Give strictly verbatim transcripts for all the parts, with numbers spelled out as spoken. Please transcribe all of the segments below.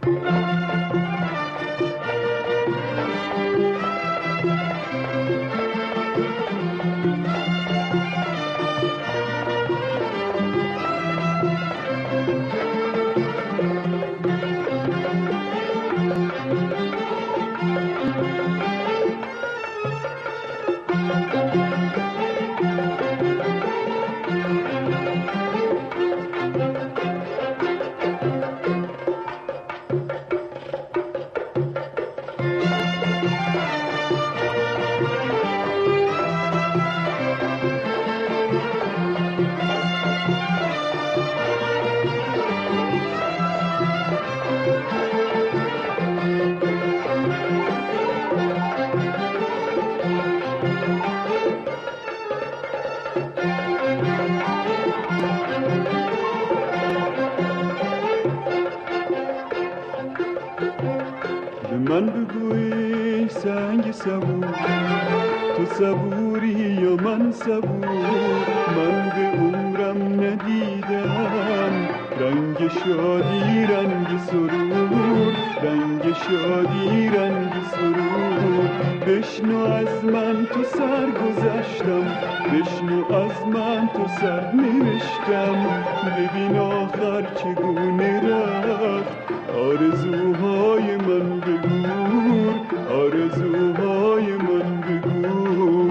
من بگوی سنگ صبور، تو صبوری یا من صبور. من به عمرم ندیدم رنگ شادی رنگ سرور، رنگ شادی رنگ سرور. بشنو از من تو سر گذشتم، بشنو از من تو سر نوشتم. ببین آخر چگونه رفت آرزوهای من بگو، آرزوهای من بگو.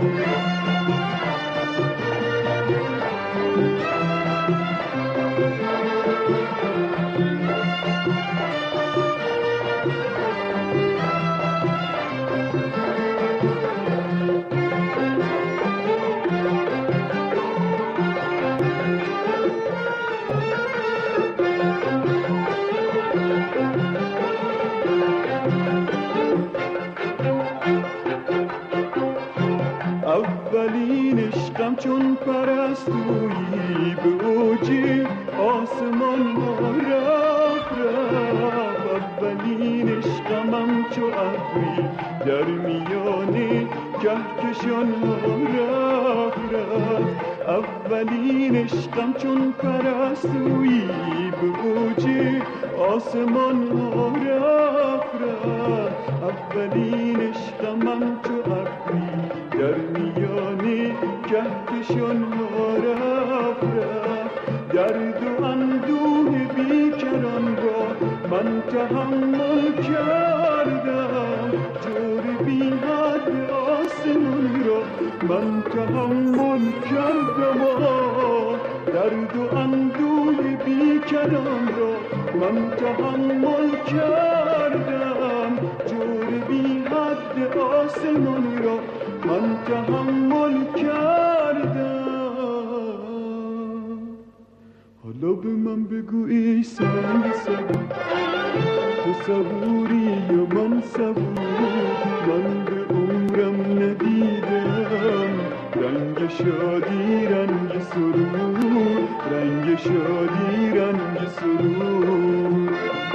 اولین عشقم چون پرستویی به اوج آسمان ها رفت رفت. اولین عشقمم چو ابری در میان کهکشان ها رفت رفت. اولین عشقم چون پرستویی به اوج آسمان ها رفت رفت. اولین عشقمم چو ابری در میان کهکشان ها رفت رفت. درد و اندوه بیکران را من تحمل کردم، جور بی حد آسمان را من تحمل کردم. درد و اندوه بیکران را من تحمل کردم، جور بی حد آسمان را من تحمل کردم. حالا به من بگو ای سنگ صبور، تو صبوری یا من صبور. من به عمرم ندیدم رنگ شادی رنگ سرور، رنگ شادی رنگ سرور.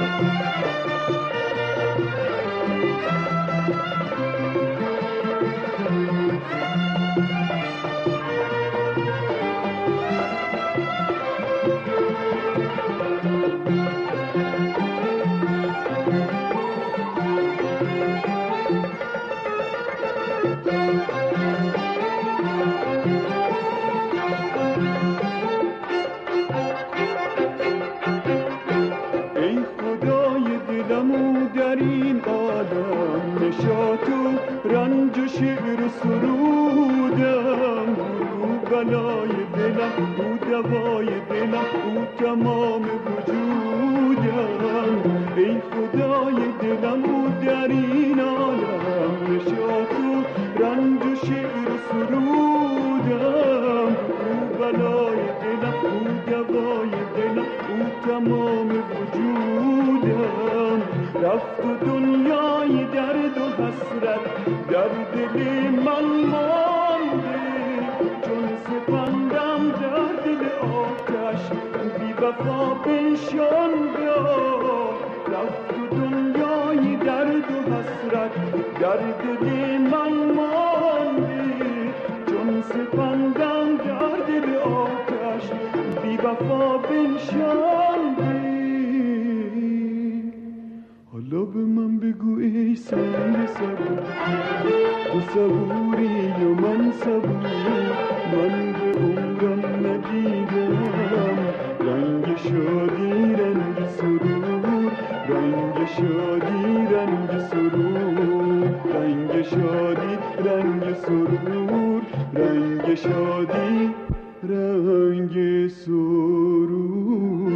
در این عالم نشاط و رنج و شعر و سرودم. او بلای دلم، او دوای دلم، او تمام وجودم. ای خدای دلم او در این عالم نشاط و رنج و شعر و سرودم. او بلای دلم، او دوای دلم، او تمام وجودم. رفت و دنیای درد و حسرت در دل من مانده، چون سپندم در دل آتش بی وفا بنشانده. رفت و دنیای درد و حسرت در دل من مانده، چون سپندم در دل آتش بی وفا بنشانده. حالا به من بگو ای سنگ صبور، تو صبوری یا من صبور؟ من به عمرم ندیدم رنگ شادی رنگ سرور، رنگ شادی رنگ سرور، رنگ شادی رنگ سرور، رنگ شادی رنگ سرور.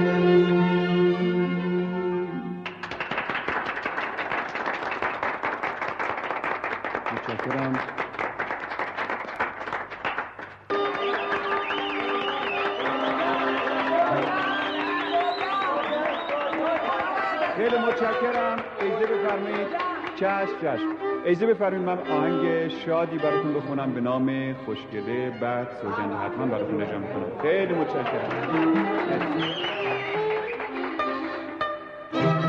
متشکرم. خیلی متشکرم. اجازه بفرمایید. چشم چشم. اجازه بفرمایید من آهنگ شادی براتون بخونم به نام خوشگله، بعد سوگند حتما براتون اجرا میکنم. خیلی متشکرم.